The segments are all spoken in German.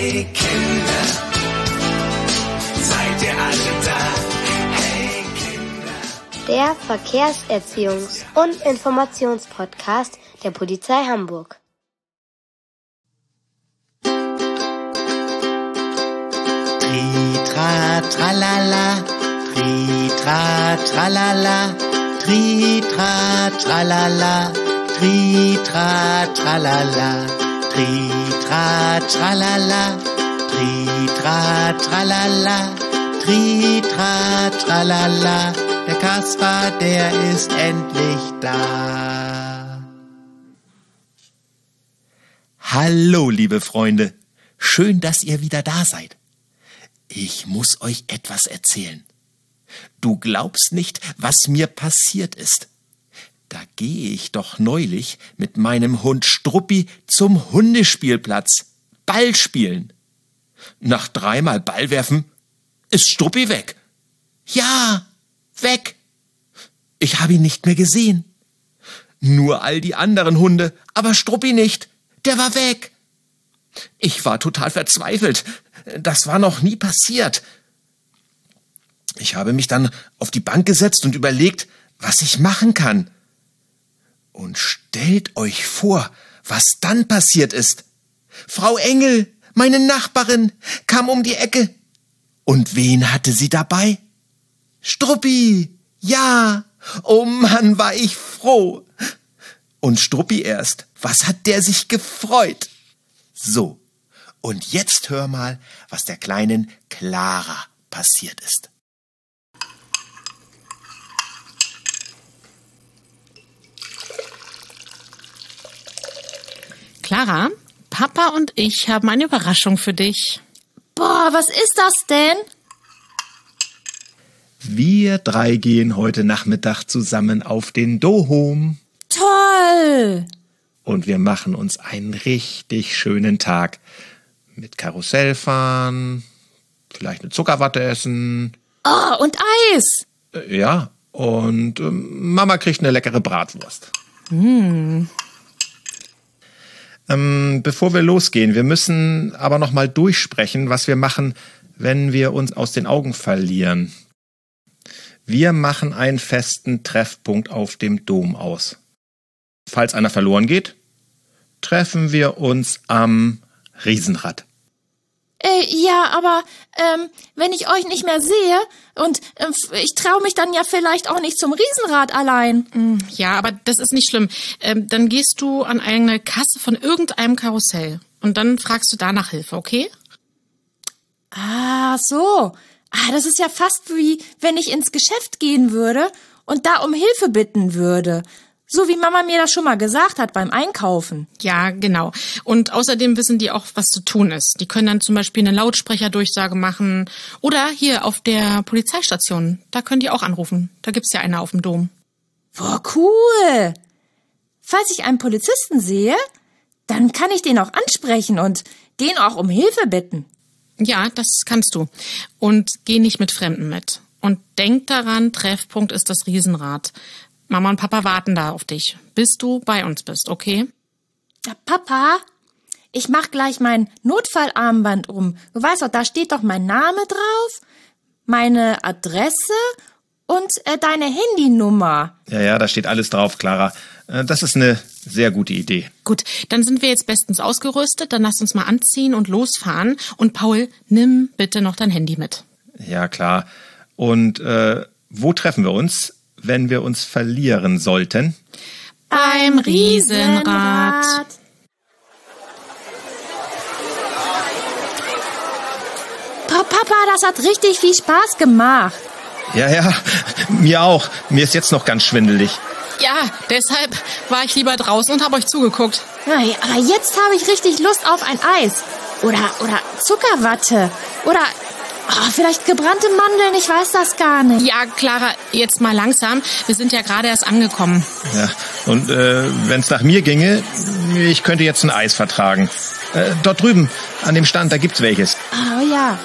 Hey Kinder, seid ihr alle da? Hey Kinder. Der Verkehrserziehungs- und Informationspodcast der Polizei Hamburg. Tri-tra, tralala, tri-tra, tralala, tri-tra, tralala, tri-tra, tralala, tri-tra, tralala, tri-tra, tralala, tri-tra, tralala. Der Kasper, der ist endlich da. Hallo, liebe Freunde. Schön, dass ihr wieder da seid. Ich muss euch etwas erzählen. Du glaubst nicht, was mir passiert ist. Da gehe ich doch neulich mit meinem Hund Struppi zum Hundespielplatz. Ball spielen. Nach 3-mal Ball werfen ist Struppi weg. Ja, weg. Ich habe ihn nicht mehr gesehen. Nur all die anderen Hunde, aber Struppi nicht. Der war weg. Ich war total verzweifelt. Das war noch nie passiert. Ich habe mich dann auf die Bank gesetzt und überlegt, was ich machen kann. Und stellt euch vor, was dann passiert ist. Frau Engel, meine Nachbarin, kam um die Ecke. Und wen hatte sie dabei? Struppi, ja. Oh Mann, war ich froh. Und Struppi erst, was hat der sich gefreut? So, und jetzt hör mal, was der kleinen Clara passiert ist. Clara, Papa und ich haben eine Überraschung für dich. Boah, was ist das denn? Wir 3 gehen heute Nachmittag zusammen auf den Dom. Toll! Und wir machen uns einen richtig schönen Tag. Mit Karussell fahren, vielleicht eine Zuckerwatte essen. Oh, und Eis! Ja, und Mama kriegt eine leckere Bratwurst. Bevor wir losgehen, wir müssen aber noch mal durchsprechen, was wir machen, wenn wir uns aus den Augen verlieren. Wir machen einen festen Treffpunkt auf dem Dom aus. Falls einer verloren geht, treffen wir uns am Riesenrad. Ja, aber wenn ich euch nicht mehr sehe und ich traue mich dann ja vielleicht auch nicht zum Riesenrad allein. Ja, aber das ist nicht schlimm. Dann gehst du an eine Kasse von irgendeinem Karussell und dann fragst du da nach Hilfe, okay? Ah, so. Ah, das ist ja fast wie, wenn ich ins Geschäft gehen würde und da um Hilfe bitten würde. So wie Mama mir das schon mal gesagt hat beim Einkaufen. Ja, genau. Und außerdem wissen die auch, was zu tun ist. Die können dann zum Beispiel eine Lautsprecherdurchsage machen. Oder hier auf der Polizeistation. Da können die auch anrufen. Da gibt's ja eine auf dem Dom. Boah, cool. Falls ich einen Polizisten sehe, dann kann ich den auch ansprechen und den auch um Hilfe bitten. Ja, das kannst du. Und geh nicht mit Fremden mit. Und denk daran, Treffpunkt ist das Riesenrad. Mama und Papa warten da auf dich, bis du bei uns bist, okay? Ja, Papa, ich mach gleich mein Notfallarmband um. Du weißt doch, da steht doch mein Name drauf, meine Adresse und deine Handynummer. Ja, da steht alles drauf, Clara. Das ist eine sehr gute Idee. Gut, dann sind wir jetzt bestens ausgerüstet. Dann lass uns mal anziehen und losfahren. Und Paul, nimm bitte noch dein Handy mit. Ja, klar. Und wo treffen wir uns, wenn wir uns verlieren sollten? Beim Riesenrad. Papa, das hat richtig viel Spaß gemacht. Ja, mir auch. Mir ist jetzt noch ganz schwindelig. Ja, deshalb war ich lieber draußen und habe euch zugeguckt. Nein, aber jetzt habe ich richtig Lust auf ein Eis. Oder Zuckerwatte. Oder vielleicht gebrannte Mandeln, ich weiß das gar nicht. Ja, Clara, jetzt mal langsam. Wir sind ja gerade erst angekommen. Ja, und wenn es nach mir ginge, ich könnte jetzt ein Eis vertragen. Dort drüben, an dem Stand, da gibt's welches. Oh ja.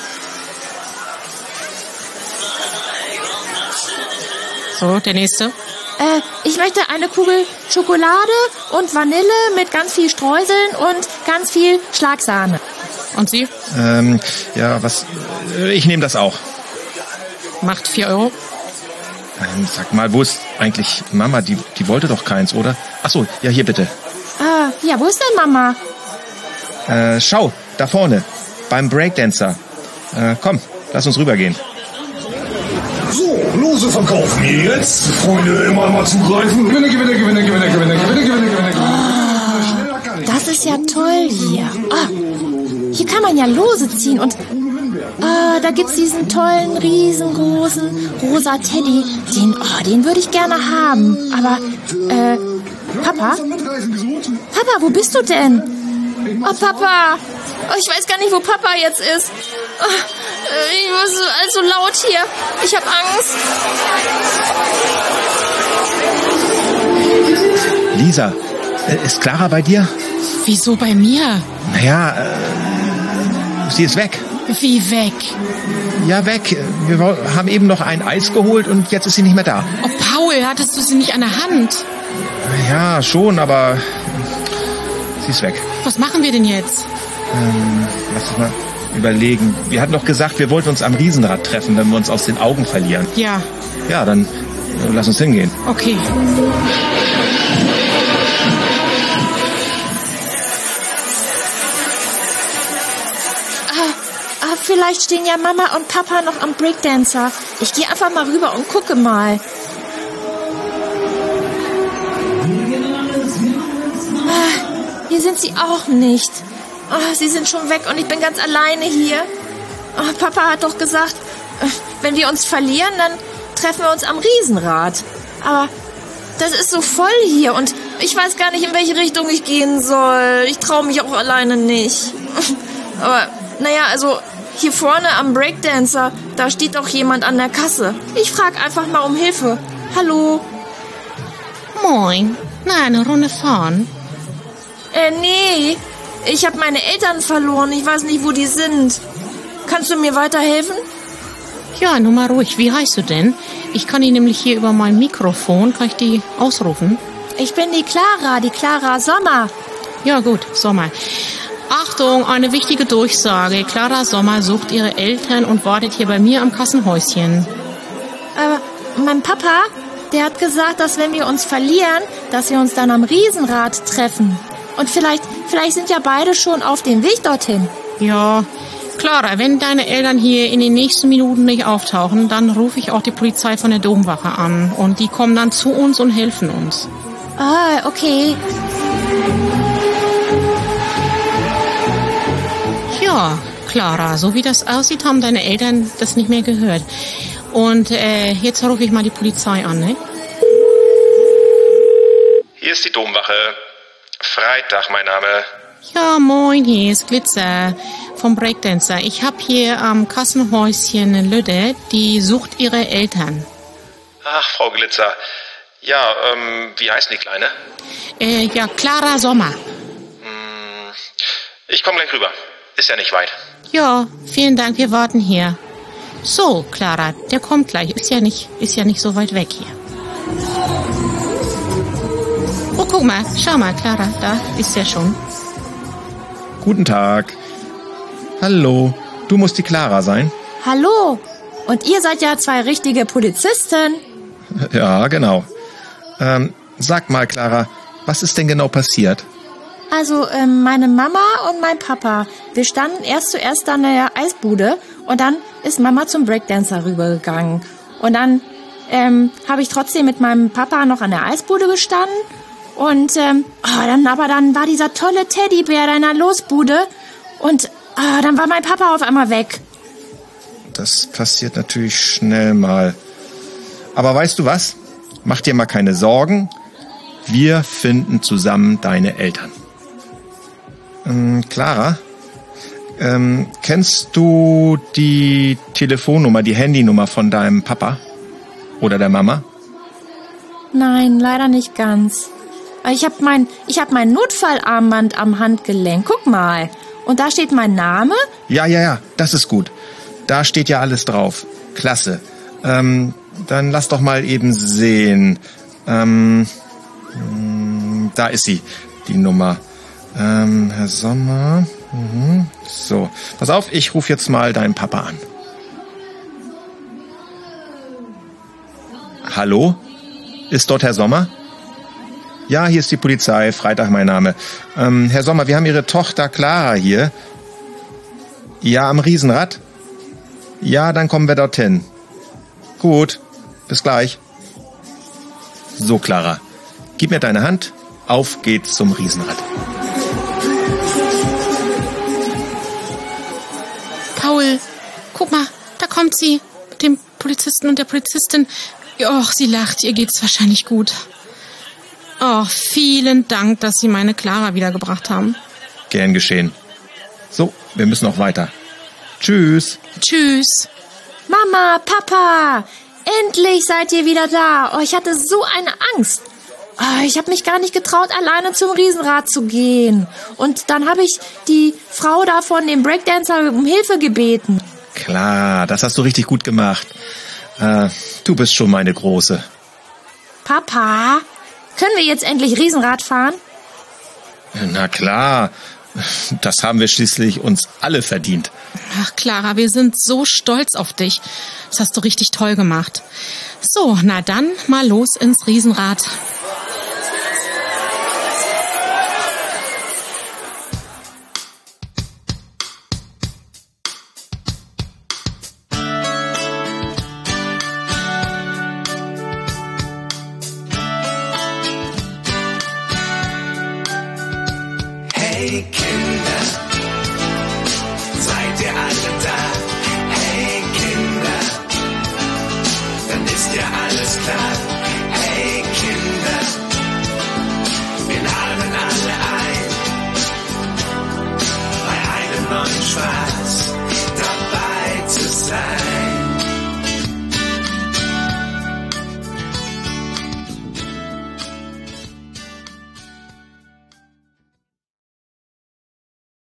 So, der nächste. Ich möchte eine Kugel Schokolade und Vanille mit ganz viel Streuseln und ganz viel Schlagsahne. Und Sie? Ja, was? Ich nehme das auch. Macht 4 Euro. Sag mal, wo ist eigentlich Mama? Die wollte doch keins, oder? Ach so, ja, hier bitte. Ja, wo ist denn Mama? Schau, da vorne, beim Breakdancer. Komm, lass uns rübergehen. So, Lose verkaufen jetzt. Freunde, immer mal zugreifen. Gewinne, Gewinne, Gewinne, Gewinne, Gewinne, Gewinne, Gewinne, Gewinne. Schneller kann ich. Das ist ja toll hier. Hier kann man ja Lose ziehen und da gibt's diesen tollen, riesengroßen rosa Teddy. Den würde ich gerne haben. Aber, Papa? Papa, wo bist du denn? Oh, Papa. Oh, ich weiß gar nicht, wo Papa jetzt ist. Ich ist alles so laut hier. Ich habe Angst. Lisa, ist Clara bei dir? Wieso bei mir? Naja, sie ist weg. Wie weg? Ja, weg. Wir haben eben noch ein Eis geholt und jetzt ist sie nicht mehr da. Oh, Paul, hattest du sie nicht an der Hand? Ja, schon, aber sie ist weg. Was machen wir denn jetzt? Lass uns mal überlegen. Wir hatten doch gesagt, wir wollten uns am Riesenrad treffen, wenn wir uns aus den Augen verlieren. Ja, Ja, dann lass uns hingehen. okay. Vielleicht stehen ja Mama und Papa noch am Breakdancer. Ich gehe einfach mal rüber und gucke mal. Hier sind sie auch nicht. Sie sind schon weg und ich bin ganz alleine hier. Papa hat doch gesagt, wenn wir uns verlieren, dann treffen wir uns am Riesenrad. Aber das ist so voll hier und ich weiß gar nicht, in welche Richtung ich gehen soll. Ich traue mich auch alleine nicht. Aber naja, also hier vorne am Breakdancer, da steht doch jemand an der Kasse. Ich frage einfach mal um Hilfe. Hallo? Moin. Na, eine Runde fahren? Nee. Ich habe meine Eltern verloren. Ich weiß nicht, wo die sind. Kannst du mir weiterhelfen? Ja, nur mal ruhig. Wie heißt du denn? Ich kann die nämlich hier über mein Mikrofon, kann ich die ausrufen? Ich bin die Clara Sommer. Ja gut, Sommer. Achtung, eine wichtige Durchsage. Clara Sommer sucht ihre Eltern und wartet hier bei mir am Kassenhäuschen. Mein Papa, der hat gesagt, dass wenn wir uns verlieren, dass wir uns dann am Riesenrad treffen. Und vielleicht sind ja beide schon auf dem Weg dorthin. Ja, Clara, wenn deine Eltern hier in den nächsten Minuten nicht auftauchen, dann rufe ich auch die Polizei von der Domwache an. Und die kommen dann zu uns und helfen uns. Okay. Ja, Clara, so wie das aussieht, haben deine Eltern das nicht mehr gehört. Und jetzt rufe ich mal die Polizei an, ne? Hier ist die Domwache. Freitag, mein Name. Ja, moin, hier ist Glitzer vom Breakdancer. Ich habe hier am Kassenhäuschen Lüde, die sucht ihre Eltern. Ach, Frau Glitzer. Ja, wie heißt die Kleine? Ja, Clara Sommer. Ich komme gleich rüber. Ist ja nicht weit. Ja, vielen Dank, wir warten hier. So, Clara, der kommt gleich. Ist ja nicht so weit weg hier. Oh, guck mal, schau mal, Clara, da ist er schon. Guten Tag. Hallo. Du musst die Clara sein? Hallo. Und ihr seid ja 2 richtige Polizisten. Ja, genau. Sag mal, Clara, was ist denn genau passiert? Also, meine Mama und mein Papa, wir standen zuerst an der Eisbude und dann ist Mama zum Breakdancer rübergegangen. Und dann habe ich trotzdem mit meinem Papa noch an der Eisbude gestanden. Und dann war dieser tolle Teddybär da in der Losbude und dann war mein Papa auf einmal weg. Das passiert natürlich schnell mal. Aber weißt du was? Mach dir mal keine Sorgen. Wir finden zusammen deine Eltern. Clara, kennst du die Telefonnummer, die Handynummer von deinem Papa oder der Mama? Nein, leider nicht ganz. Ich hab mein Notfallarmband am Handgelenk. Guck mal. Und da steht mein Name. Ja, das ist gut. Da steht ja alles drauf. Klasse. Dann lass doch mal eben sehen. Da ist sie, die Nummer. Herr Sommer. So, pass auf, ich rufe jetzt mal deinen Papa an. Hallo? Ist dort Herr Sommer? Ja, hier ist die Polizei, Freitag mein Name. Herr Sommer, wir haben Ihre Tochter Clara hier. Ja, am Riesenrad? Ja, dann kommen wir dorthin. Gut, bis gleich. So, Clara, gib mir deine Hand. Auf geht's zum Riesenrad. Paul, guck mal, da kommt sie mit dem Polizisten und der Polizistin. Och, sie lacht, ihr geht's wahrscheinlich gut. Oh, vielen Dank, dass Sie meine Clara wiedergebracht haben. Gern geschehen. So, wir müssen noch weiter. Tschüss. Tschüss. Mama, Papa, endlich seid ihr wieder da. Oh, ich hatte so eine Angst. Oh, ich habe mich gar nicht getraut, alleine zum Riesenrad zu gehen. Und dann habe ich die Frau da von dem Breakdancer um Hilfe gebeten. Klar, das hast du richtig gut gemacht. Du bist schon meine Große. Papa, können wir jetzt endlich Riesenrad fahren? Na klar, das haben wir schließlich uns alle verdient. Ach, Clara, wir sind so stolz auf dich. Das hast du richtig toll gemacht. So, na dann, mal los ins Riesenrad.